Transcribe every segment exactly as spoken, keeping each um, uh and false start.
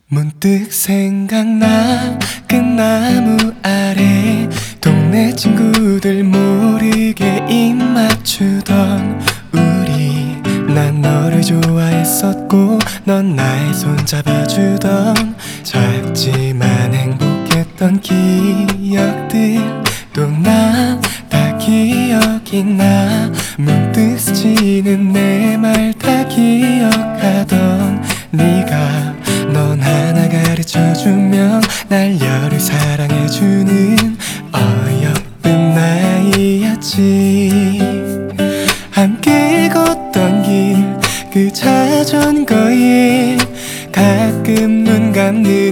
문득 생각나 끝나무 아래 동네 친구들 모르게 입 맞추던 우리. 난 너를 좋아했었고 넌 나의 손 잡아주던 작지만 행복했던 기억들 또 나 다 기억이 나. 문득 스치는 내 말 다 기억하던 네가. 넌 하나 가르쳐주면 날 열을 사랑해주는 어여쁜 나이였지. 함께 걷던 길 그 자전거에 가끔 눈 감는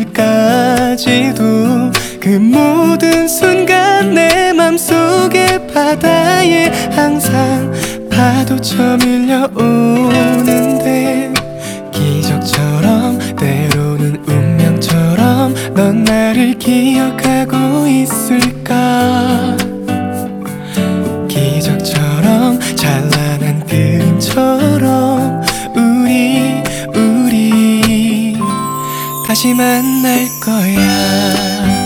일들까지도 그 모든 순간 내 맘속에 바다에 항상 파도처럼 밀려오는데 기적처럼 때로는 운명처럼 넌 나를 기억하고 있을까. 기적처럼 찬란한 그림처럼 우리 우리 다시 만날 거야.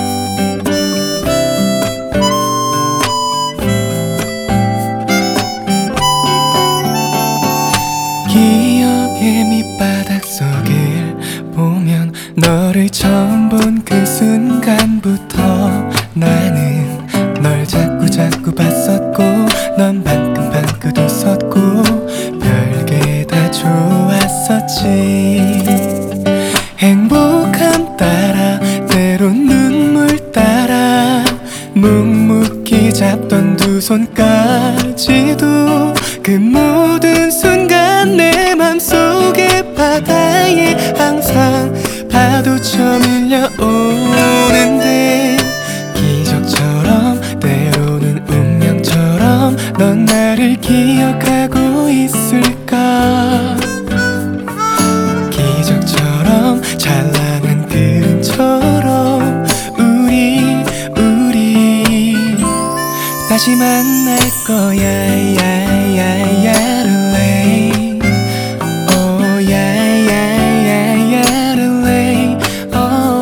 기억의 밑바닥 속을 보면 너를 처음 본 그 순간부터 나는 널 자꾸 자꾸 봤었고 넌 방긋방긋 웃었고 별게 다 좋았었지. 행복함 따라 때론 눈물 따라 묵묵히 잡던 두 손까지도 그 모든 순간 내 맘속에 바다에 항상 파도처럼 밀려오는데 기적처럼 때로는 운명처럼 넌 나를 기억하고 있을까. 기적처럼 찬란한 그림처럼 우리 우리 다시 만날 거야. 야야야야를레이 오 야야야야를레이 오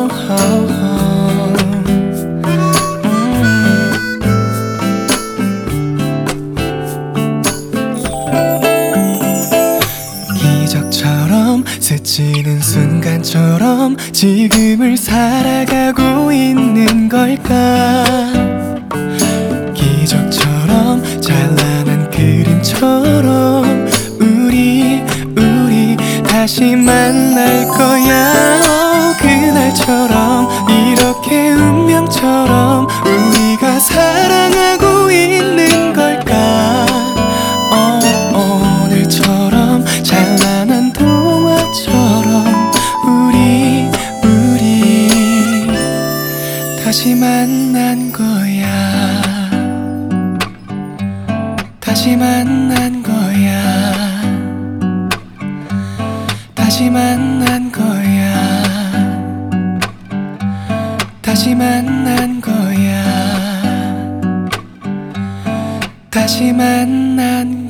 기적처럼 스치는 순간처럼 지금을 살아가고 있는 걸까. 기적처럼 찬란한 그림처럼 우리 우리 다시 만날 거야. 오, 그날처럼 이렇게 운명처럼 우리가 사랑하고 있는 걸까. 어, 오늘처럼 찬란한 동화처럼 우리 우리 다시 만난 거야. 다시 만난 거야. 다시 만난 거야. 다시 만난 거야. 다시 만난